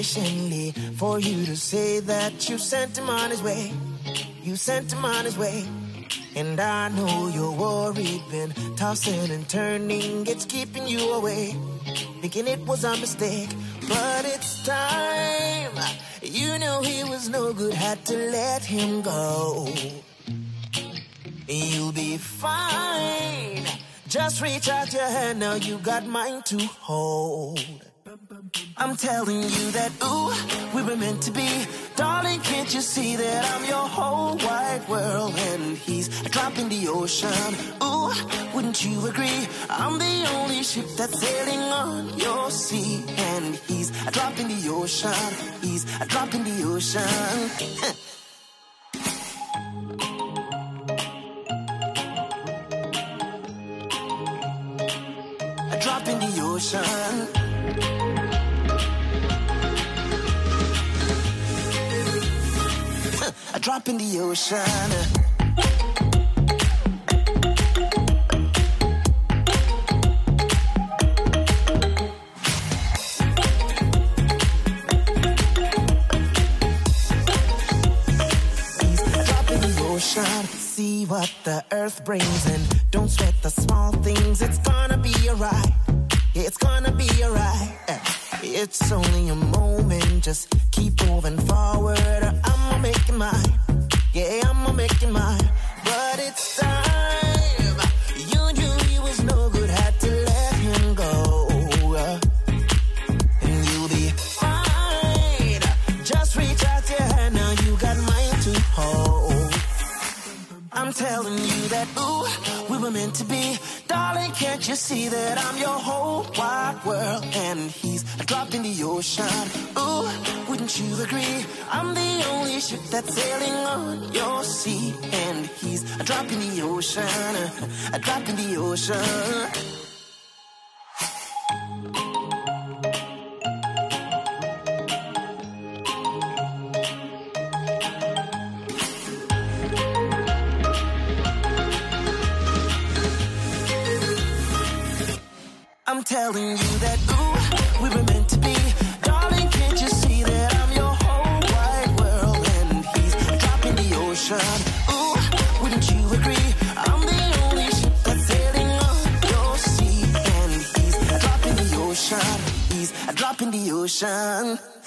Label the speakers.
Speaker 1: patiently for you to say that you sent him on his way. You sent him on his way. And I know you're worried, been tossing and turning, it's keeping you away, thinking it was a mistake. But it's time. You know he was no good, had to let him go. You'll be fine. Just reach out your hand, now you got mine to hold. I'm telling you that, ooh, we were meant to be. Darling, can't you see that I'm your whole wide world and he's a drop in the ocean? Ooh, wouldn't you agree? I'm the only ship that's sailing on your sea and he's a drop in the ocean. He's a drop in the ocean. A drop in the ocean. A drop in the ocean. See what the earth brings and don't sweat the small things. It's gonna be alright. Yeah, it's gonna be alright. It's only a moment. Just keep moving forward. I'ma make it mine. Yeah, I'ma make it mine. But it's time. You knew he was no good, had to let him go. And you'll be fine. Just reach out your hand, now you got mine to hold. I'm telling you that, ooh, we were meant to be. Darling, can't you see that I'm your whole wide world and he's a drop in the ocean? Ooh, wouldn't you agree? I'm the only ship that's sailing on your sea and he's a drop in the ocean, a drop in the ocean. I'm telling you that, ooh, we were meant to be. Darling, can't you see that I'm your whole wide world and he's a drop in the ocean? Ooh, wouldn't you agree? I'm the only ship that's sailing on your sea and he's a drop in the ocean. He's a drop in the ocean.